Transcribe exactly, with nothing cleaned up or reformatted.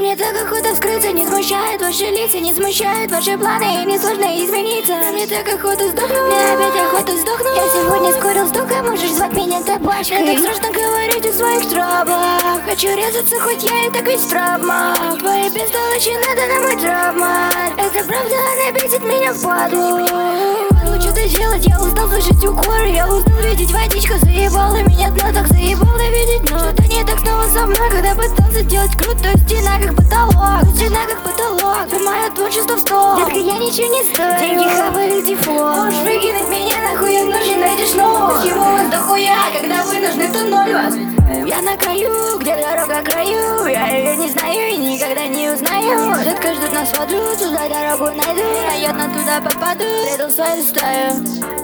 Мне так охота вскрыться, не смущает ваши лица, не смущают ваши планы, и мне сложно измениться. Мне так охота сдохнуть, мне опять охота сдохнуть. Я сегодня скорил стука, можешь звать меня табачкой. Мне так страшно говорить о своих травмах. Хочу резаться, хоть я и так весь в травмах. Твои бестолочи надо на мой травма. Это правда, она бесит меня в падлу. Что-то делать, я устал слышать укор. Я устал видеть водичка, заебала меня дно, так заебала видеть. Но что-то не так снова со мной, когда пытался делать круто. Стена как потолок, стена как потолок. Ты мое творчество в стол. Детка, я ничего не стою. Деньги хавали дефолт. Можешь выкинуть меня нахуй, я нужен, найдешь нового. Чего вас дохуя, когда вы нужны, то ноль вас. Я на краю, где дорога к краю. Я ее не знаю и никогда не узнаю. Детка ждут нас в аду, туда дорогу найду. Наверно, туда попаду, предал свою стаю.